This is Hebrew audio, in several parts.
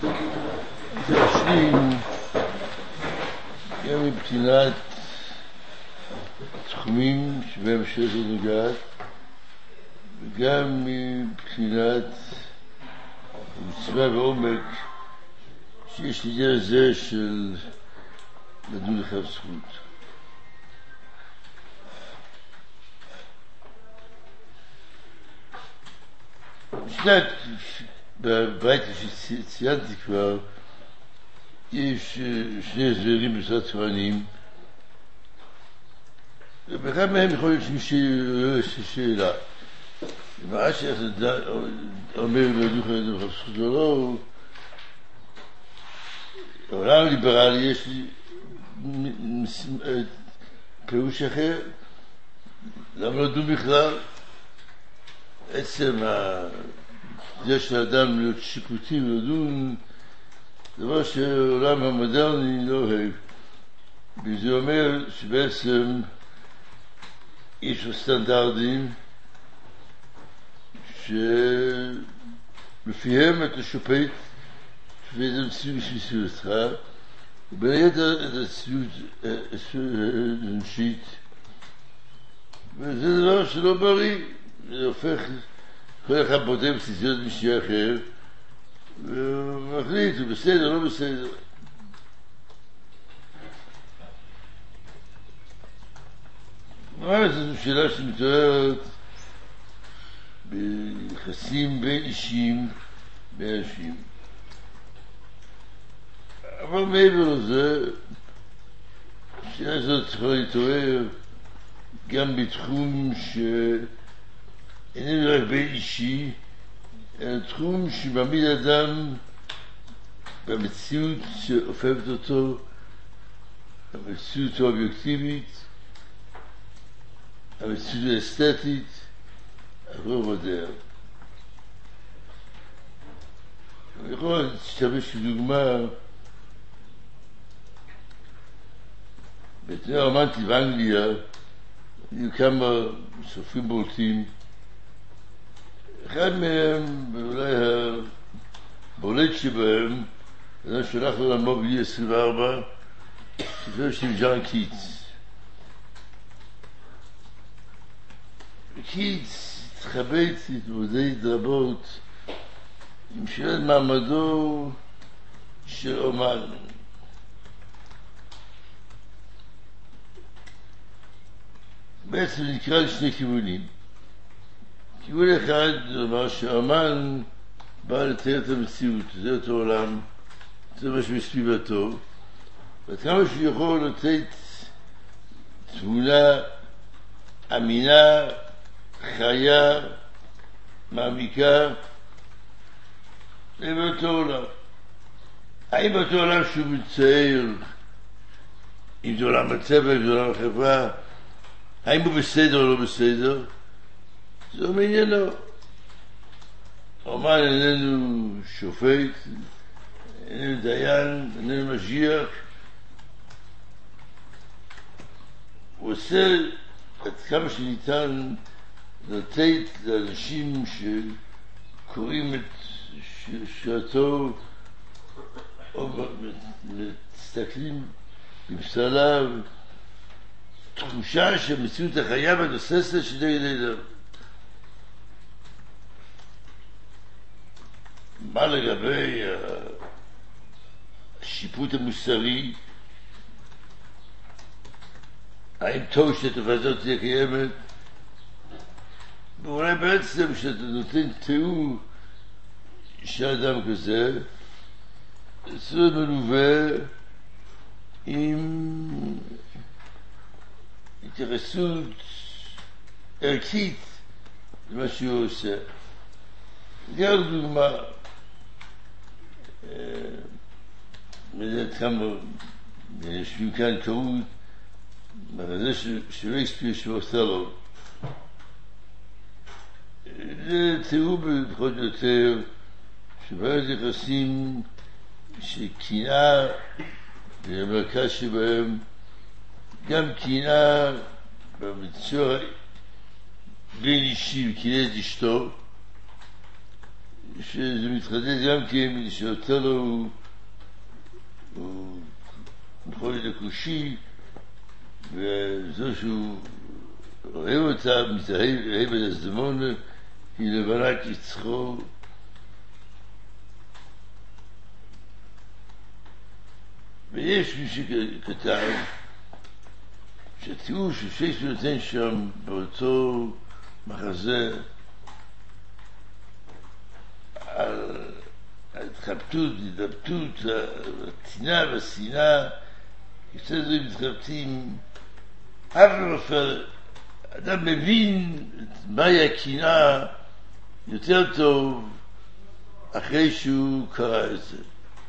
להשלים גם מבחינת תחומים שבהם שזו נוגעת וגם מבחינת מצווה ועומק שיש לעניין הזה של לדון לכף זכות. בבית שציינתי כבר יש שני הסברים בסד צורנים, ובאחד מהם יכול להיות שמישהו שאלה מה שאתה אומר לדוך לדוך זכות או לא. העולם ליברלי יש לי פירוש אחר. למה לא דון בכלל? עצם זה של האדם להיות שיפוטי ולדון, דבר שהעולם המודרני לא אוהב. וזה אומר שבעצם יש לו סטנדרטים שלפיהם אתה שופט את המציאות מסביבתך, ובין היתר את המציאות האנושית, וזה דבר שלא בריא. זה הופך כל אחד בודק בסיסיות מישהו אחר ומחליט הוא בסדר לא בסדר. זו שאלה שמתוארת ביחסים בין אישים בין אנשים, אבל מעבר לזה השאלה הזאת צריכה להתעורר גם בתחום איננו רק בין אישי, אלא תחום שמעמיד אדם במציאות שאופפת אותו, המציאות האובייקטיבית, המציאות האסתטית, הרוב הדעה. אני יכול להשתמש בדוגמה, בתנועה הרומנטית באנגליה היו כמה סופרים בולטים. אחד מהם, ואולי הבולט שבהם, אדם שהלך לעולמו בגיל 24, סופר של ג'ון קיטס. קיטס התמודד רבות עם שאלת מעמדו של אומן. בעצם נקרא לשני כיוונים. כיוון אחד אומר שהאמן בא לתאר את המציאות, זה אותו עולם, זה מה שמסביבתו, ועד כמה שהוא יכול לתת תמונה אמינה, חיה, מעמיקה, זה באותו עולם. האם באותו עולם שהוא מצייר, אם זה עולם הצבע, אם זה עולם החברה, האם הוא בסדר או לא בסדר? זה מעניינו. האמן איננו שופט, איננו דיין, איננו משיח. הוא עושה עד כמה שניתן לתת לאנשים שקוראים את שעתו או מסתכלים בפסליו תחושה שהמציאות החיה והתוססת שדגל לידם. מה לגבי השיפוט המוסרי? האם טוב שהתופעה הזאת תהיה קיימת? ואולי בעצם שאתה נותן תיאור של אדם כזה, זה מלווה עם התייחסות ערכית למה שהוא עושה. גם דוגמה, מדעת כמה יושבים כאן קראו מחזה שרייקספיר של אותלו. זה תיאור פחות או יותר שבהם יחסים שקנאה במרכז שבהם גם קנאה במצור בין אישי וקנאה את אשתו, שזה מתחדד גם כן שאותו לו הוא יכול להיות קושי, וזו שהוא אוהב אותה, מתאהב את הזדמון, היא לבנה כצחו. ויש מי שכתב שהתיאור ששייקספיר נותן שם באותו מחזה על ההתחבטות, ההתלבטות, הטינה והשנאה, קצת דברים מתחבטים. אדם מבין מהי הקנאה יותר טוב אחרי שהוא קרא את זה.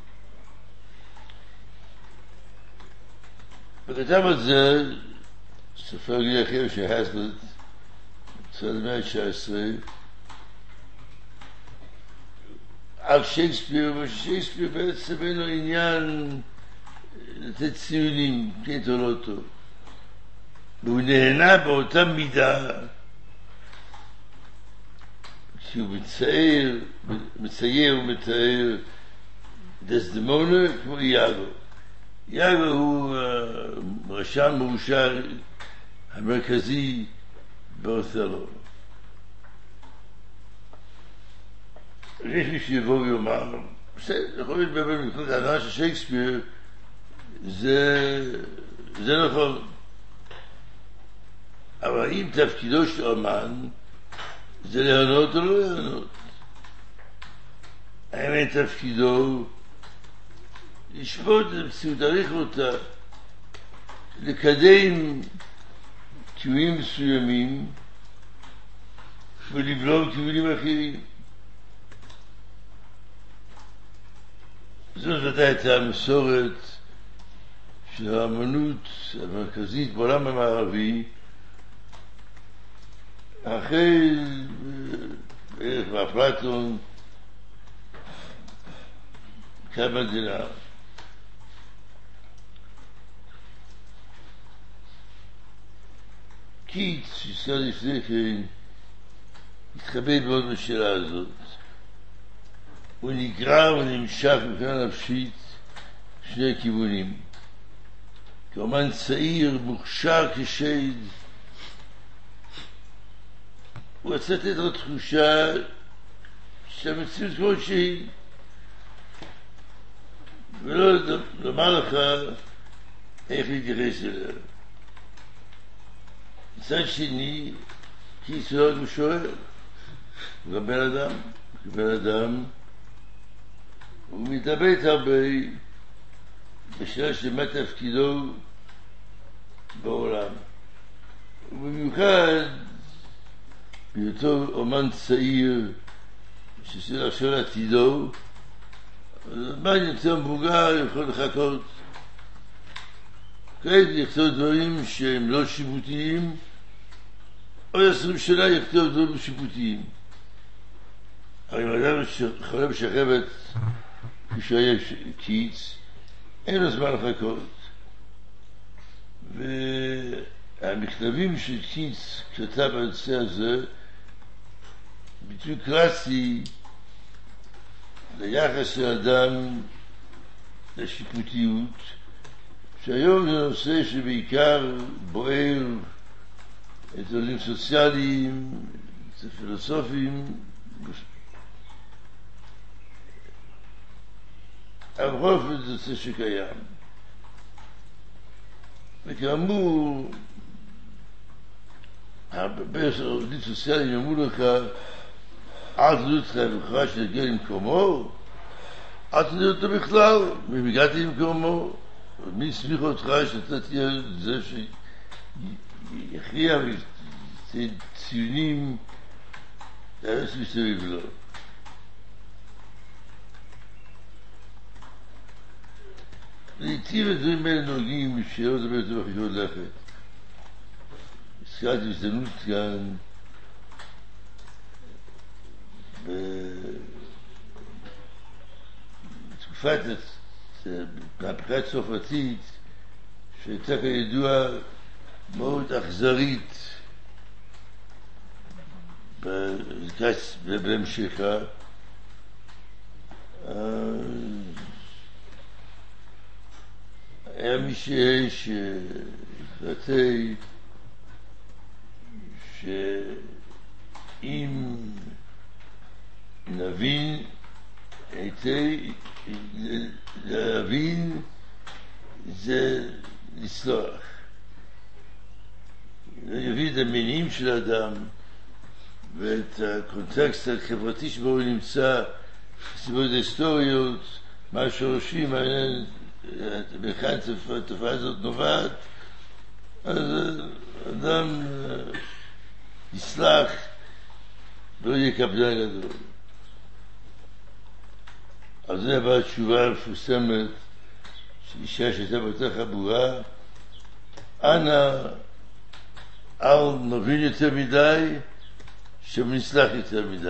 וכתב על זה סופר גלי אחר שהסלט בצד המאה ה-19 על שייקספיר, וששייקספיר בעצם אין לו עניין לתת ציונים, כן או לא טוב, והוא נהנה באותה מידה כשהוא מצייר ומתאר דסדמונה כמו יאגו. יאגו הוא רשם מאושר המרכזי באותלו. יש מי שיבוא ויאמר, בסדר, יכול להיות באמת מבחינת ההנאה של שייקספיר, זה נכון. אבל אם תפקידו של אומן זה להנות או לא להנות, האם אין תפקידו לשפוט את המציאות, להעריך אותה, לקדם כיוונים מסוימים ולבלום כיוונים אחרים. זאת ודאי הייתה המסורת של האמנות המרכזית בעולם המערבי אחרי בערך מאפלטון קמה מדינה. קיטס, שהזכר לפני כן, התחבא מאוד בשאלה הזאת. הוא נגרר ונמשך מבחינה נפשית שני כיוונים. כאומן צעיר, מוכשר כשד, הוא רצה לתת לו תחושה שהמציאות כמו שהיא, ולא לומר לך איך להתייחס אליה. מצד שני, קיטס הוא לא משורר, הוא גם בן אדם, הוא מתלבט הרבה בשאלה של מה תפקידו בעולם. ובמיוחד בהיותו אומן צעיר שצריך לחשוב על עתידו, מה יותר מבוגר יכול לחכות? כעת לכתוב דברים שהם לא שיפוטיים, או 20 שנה יכתוב דברים שיפוטיים. הרי אם אדם שחולה בשחבת כשהיה קיטס, אין לו זמן לחכות. והמכתבים של קיטס כתב בנושא הזה ביטוי קלאסי ליחס של אדם לשיפוטיות, שהיום זה נושא שבעיקר בוער את עולים סוציאליים, את הפילוסופים, אבל בכל אופן זה נושא שקיים. וכאמור, הרבה עובדים סוציאליים יאמרו לך, אל תדעו אותך בכלל שנגיע למקומו, אל תדעו אותו בכלל, אם הגעתי למקומו, מי הסמיך אותך שאתה תהיה זה שיכריע ויתן ציונים לארץ מסביב לו. לעתים הדברים האלה נוגעים שלא לדבר יותר בחשבון לכת. הזכרתי הזדמנות כאן בתקופת מהפכה צרפתית שהייתה כידוע מאוד אכזרית בהמשכה, היה מי שיש רצי שאם נבין היטב, להבין זה לסלוח. להבין את המניעים של האדם ואת הקונטקסט החברתי שבו הוא נמצא, סיבות היסטוריות, מה השורשים, בכאן התופעה הזאת נובעת, אז אדם יסלח ולא יהיה קפדן גדול. אז זה הבאה תשובה המפורסמת של אישה שהייתה באותה חבורה, אנא אל נבין יותר מדי, שנסלח יותר מדי.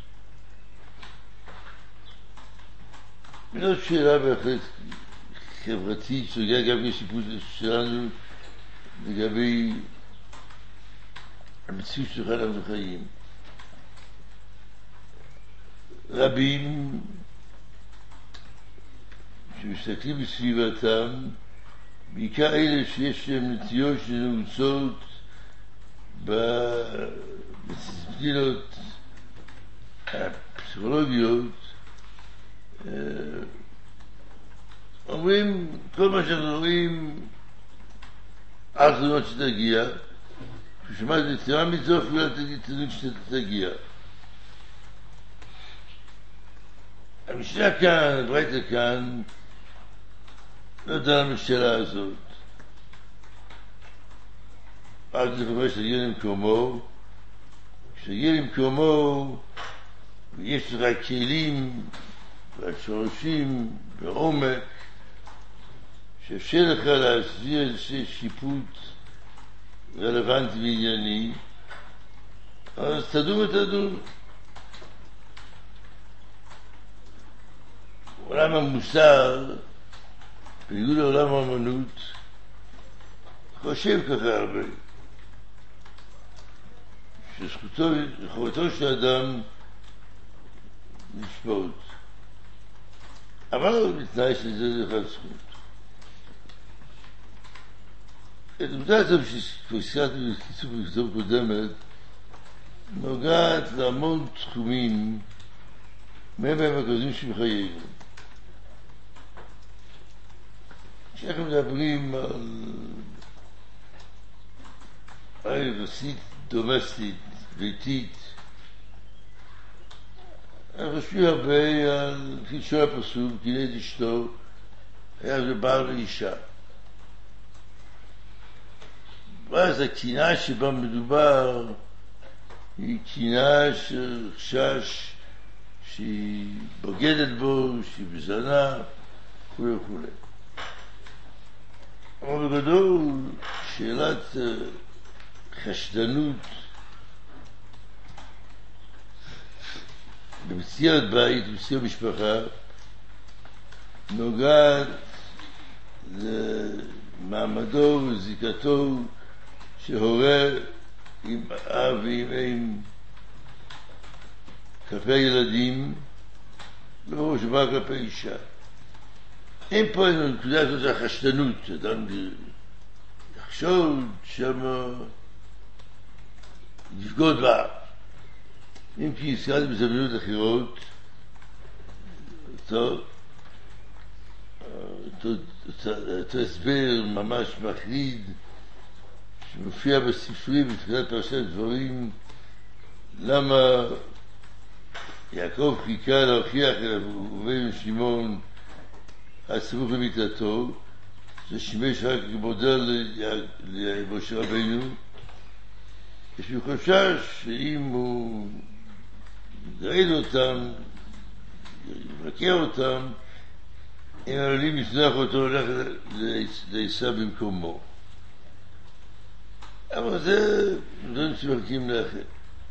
זאת שאלה בהחלט חברתית, סוגיה גם בשיפוט שלנו לגבי המציאות שלך אנחנו חיים. רבים שמסתכלים בסביבתם, בעיקר אלה שיש להם נטיות שנעוצות בדיסציפלינות הפסיכולוגיות, אומרים כל מה שאנחנו רואים אל תדעו שתגיע, כששמעת יתרה מזאת ואל תדעו שתגיע. המשנה כאן, הברייתא כאן, לא יודע על השאלה הזאת. עד לפעמים שתגיע למקומו, כשתגיע למקומו ויש לך כלים והשורשים בעומק שאפשר לך להסביר איזה שיפוט רלוונטי וענייני, אז תדון ותדון. עולם המוסר, בניגוד לעולם האמנות, חושב ככה הרבה, שזכותו של אדם לשפוט, אבל בתנאי שזה לך זכות. את עובדה הזאת שפסקתי בקיצור בקצור קודמת נוגעת להמון תחומים מהם הקודמים שבחיינו. כשאנחנו מדברים על יחסית דומסטית, ביתית, אנחנו חושבים הרבה על חידשו הפסוק, קינא את אשתו, היה זה בעל ואישה. ואז הקנאה שבה מדובר היא קנאה של חשש שהיא בוגדת בו, שהיא בזנה וכו' וכו'. אבל בגדול שאלת חשדנות במציאת בית, במציאת משפחה, נוגעת למעמדו וזיקתו שהורה עם אב ועם אם כלפי ילדים, לא שבא כלפי אישה. אין פה נקודה הזאת של החשדנות, אדם יחשוד שמה לפגוד בה. אם כי הזכרתי בזוויות אחרות, אותו הסבר ממש מחריד שמופיע בספרי בתחילת פרשת דברים, למה יעקב חיכה להוכיח אל ראובן ושמעון הסמוך למיתתו, זה שימש רק כמודל למשה רבנו. יש לי חשש שאם הוא יגרד אותם, יבקר אותם, הם עלולים לזנוח אותו הולך לעשו במקומו. אבל זה דברים שמחכים לאחר.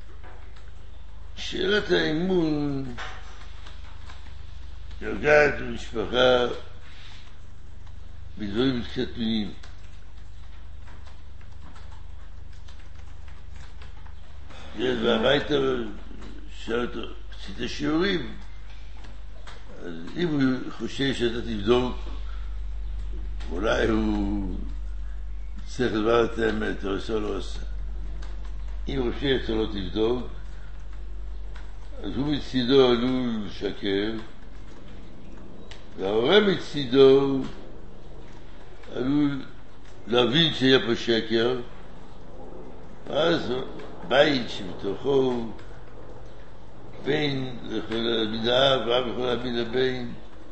שאלת האמון נוגעת במשפחה בדברים מתקטנים. ילד והביתה שאל אותו, עשית שיעורים? אז אם הוא חושב שאתה תבדוק אולי הוא צריך לדבר את האמת, או עושה לא עושה. אם הוא חושב שאתה לא תבדוק, אז הוא מצידו עלול לשקר, וההורה מצידו עלול להבין שיהיה פה שקר, ואז בית שבתוכו בין יכול להבין האב, ואב יכול להבין לבן,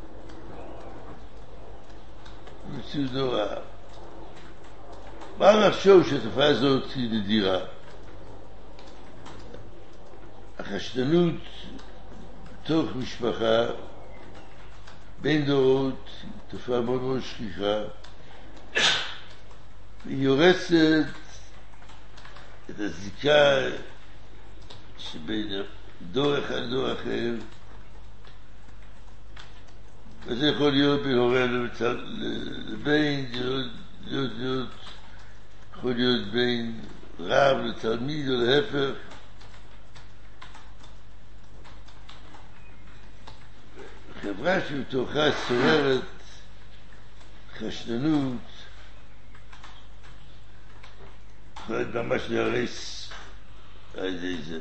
מציאות נורא. מה לחשוב שהתופעה הזאת היא נדירה? החשדנות בתוך משפחה בין דורות היא תופעה מאוד מאוד שכיחה, והיא יורסת את הזיקה שבין דור אחד לדור אחר, וזה יכול להיות בין הורה לבן, יכול להיות בין רב לתלמיד או להפך. חברה שבתוכה שוררת חשדנות יכולת ממש להרס על ידי זה.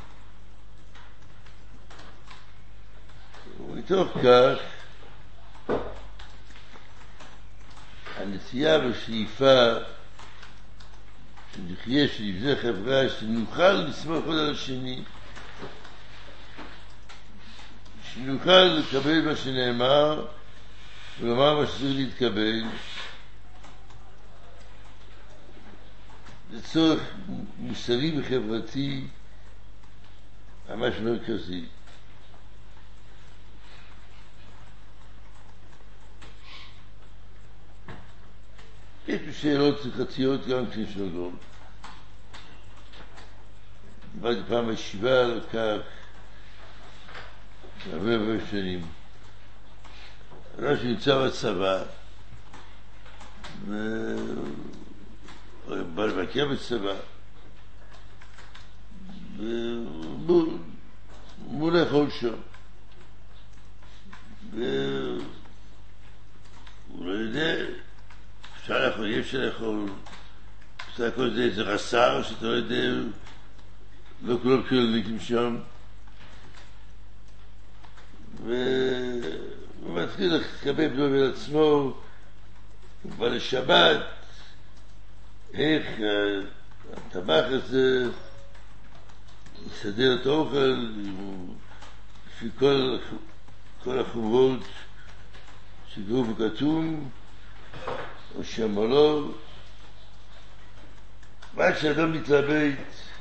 ומתוך כך הנטייה והשאיפה שנחיה, שנבנה חברה, שנוכל לסמוך עוד על השני, שנוכל לקבל מה שנאמר ולומר מה שצריך להתקבל, זה צורך מוסרי וחברתי ממש מרכזי. יש שאלות הלכתיות גם כשנוגעות. דיברתי פעם בישיבה על כך הרבה שנים. אדם שנמצא בצבא ובא לבקר בצבא והוא לאכול שם והוא לא יודע, אפשר לאכול, אי אפשר לאכול, בסך הכל זה איזה רס"ר שאתה לא יודע, לא כולם כללניקים שם, והוא מתחיל לקבל בנו בין עצמו, הוא בא לשבת, איך הטבח הזה יסדר את האוכל לפי כל החובות שגרו וכתום, או שמולו, ועד שאדם מתלבט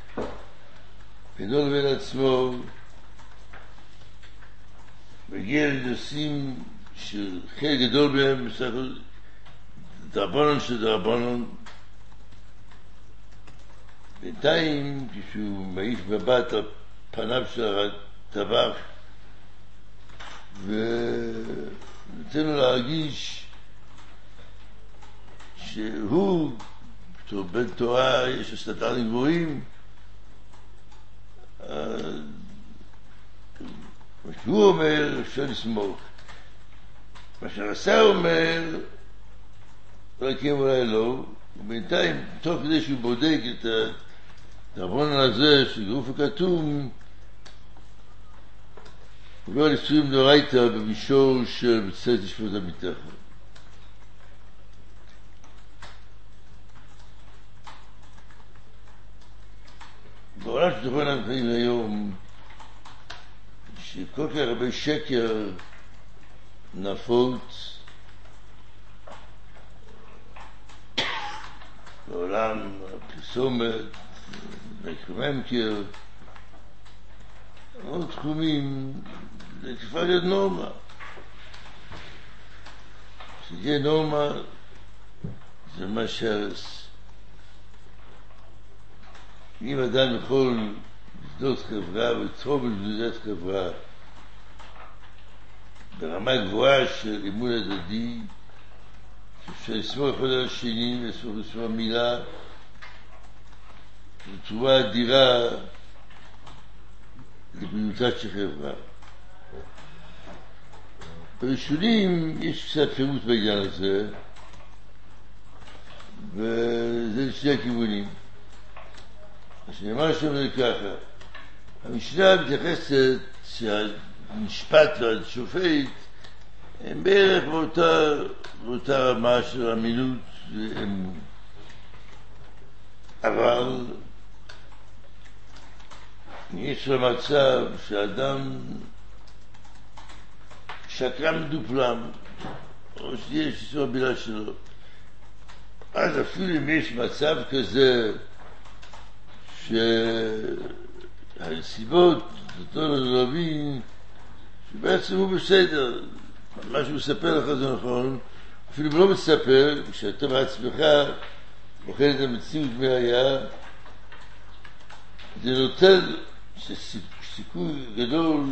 בינו לבין עצמו, מגיע לנושאים של חלק גדול בהם, בסך הכל דרבנון של דרבנון. בינתיים, כשהוא מעיף מבט על פניו של הטבח, ונותן לו להרגיש שהוא, בתור בן תורה, יש לו סטנדרטים גבוהים, מה שהוא אומר, אפשר לסמוך. מה שהרס"ר אומר, אולי כן אולי לא, ובינתיים, תוך כדי שהוא בודק את הדרבנון הזה של גוף הכתום, הוא אומר נישואים דאורייתא במישור של מצוות לשפוט המתחת. בעולם שתוכן אנחנו חיים היום, שכל כך הרבה שקר נפוץ, בעולם הפרסומת, מקרמנקר, עוד תחומים, זה תפעל להיות נורמה. שתהיה נורמה, זה מה שהרס. אם אדם יכול לבנות חברה ולתרום לבנות חברה ברמה גבוהה של אמון הדדי, שאפשר לסמוך אחד על השני ולסמוך מילה, זו תרומה אדירה לבריאותה של חברה. בראשונים יש קצת פירוט בעניין הזה, וזה לשני הכיוונים. שנאמר שם זה ככה, המשנה מתייחסת שהמשפט והשופט הם בערך באותה רמה של אמינות, אבל יש למצב שאדם שקרן מדופלם, או שיש איסור הבילה שלו, אז אפילו אם יש מצב כזה שהנסיבות נותנות להבין שבעצם הוא בסדר, מה שהוא מספר לך זה נכון, אפילו אם לא מספר, כשאתה בעצמך בוחן את המציאות היה, זה נותן סיכוי גדול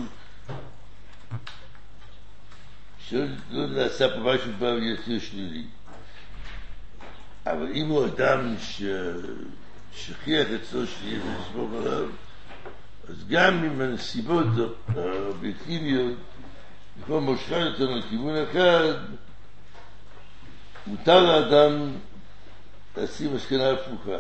שלא נעשה פה משהו פעם יותר שלילי. אבל אם הוא אדם ששכיח אצלו שיהיה ולסמוך עליו, אז גם אם הנסיבות האובייקטיביות כבר מושכה אותנו לכיוון אחד, מותר לאדם להשים מסקנה הפוכה.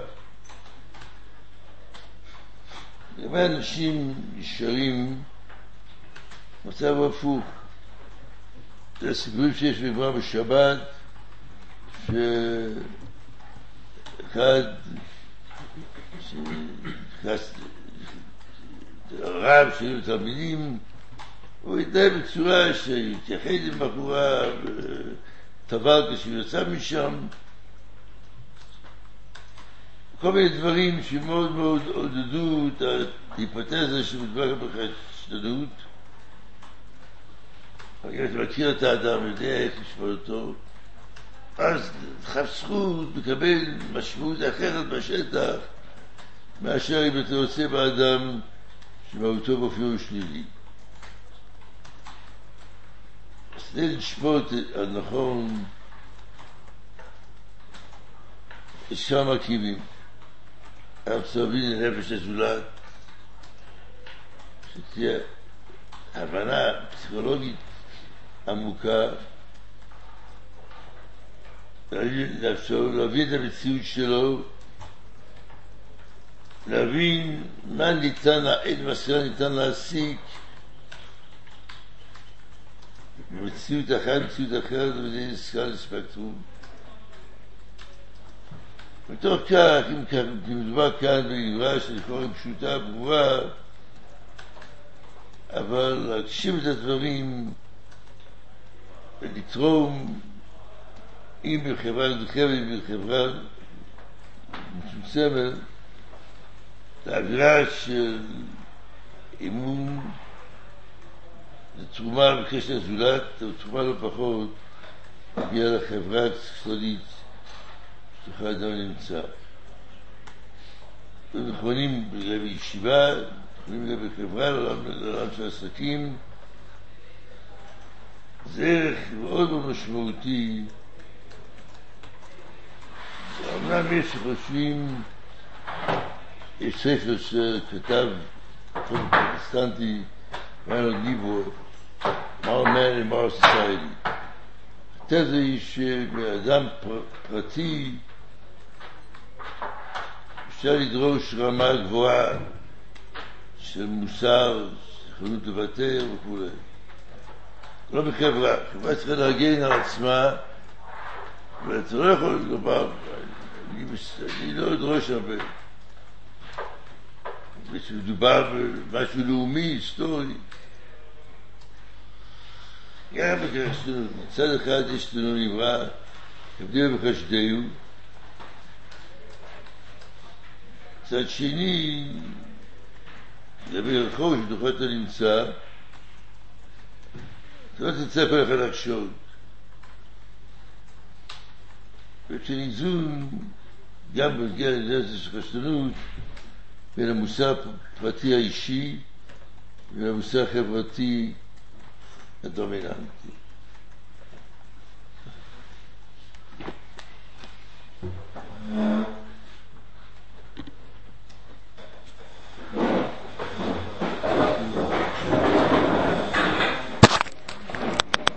גם אנשים נשארים מצב הפוך. זה הסיפורים שיש בגמרא בשבת, שאחד הרב שהיו תלמידים, הוא התנהג בצורה שהתייחד עם בחורה וטבל כשהוא יצא משם, כל מיני דברים שמאוד מאוד עודדו את ההיפותזה שמדובר בחשדנות. אם אתה מכיר את האדם, יודע איך לשפוט אותו, אז חסכות מקבל משמעות אחרת בשטח מאשר אם אתה רוצה באדם שמהותו באופיו שלילי. אז כדי לשפוט הנכון, יש כמה מרכיבים. אנחנו צריכים לנפש הזולת, שתהיה הבנה פסיכולוגית עמוקה, להבין את המציאות שלו, להבין מה ניתן, איזה מסקנה ניתן להסיק במציאות אחת, מציאות אחרת, וזה סקאלה ספקטרום. מתוך כך, אם מדובר כאן בגברה שלכאורה פשוטה, ברורה, אבל להגשים את הדברים ולתרום, אם בחברה נרחבת, אם בחברה מצומצמת, לאווירה של אמון, לתרומה בקשר לזולת, או תרומה לא פחות, הגיעה לחברה הכללית שתוכל אדם נמצא. ונכונים לגבי ישיבה, נכונים לגבי חברה, לעולם של עסקים. זה ערך מאוד מאוד משמעותי. אמנם יש שחושבים, יש ספר שכתב פרוטסטנטי, ריינולד ניבורד, Moral Man in Moral Society. התזה היא שבאדם פרטי אפשר לדרוש רמה גבוהה של מוסר, יכולות לוותר וכו'. לא בחברה, חברה צריכה להגן על עצמה, ואתה לא יכול לומר, אני לא אדרוש הרבה. ושמדובר במשהו לאומי, היסטורי. גם בחשדנות, מצד אחד יש לנו נברא, הבדיל בחשדהו, מצד שני, לגבי רחוב שדוחה אתה נמצא, אתה לא תצא פה לך לחשוד. וכשאין איזון, גם בנגיע לזה של חשדנות, בין המוסר הפרטי האישי ובין המוסר החברתי הדומיננטי.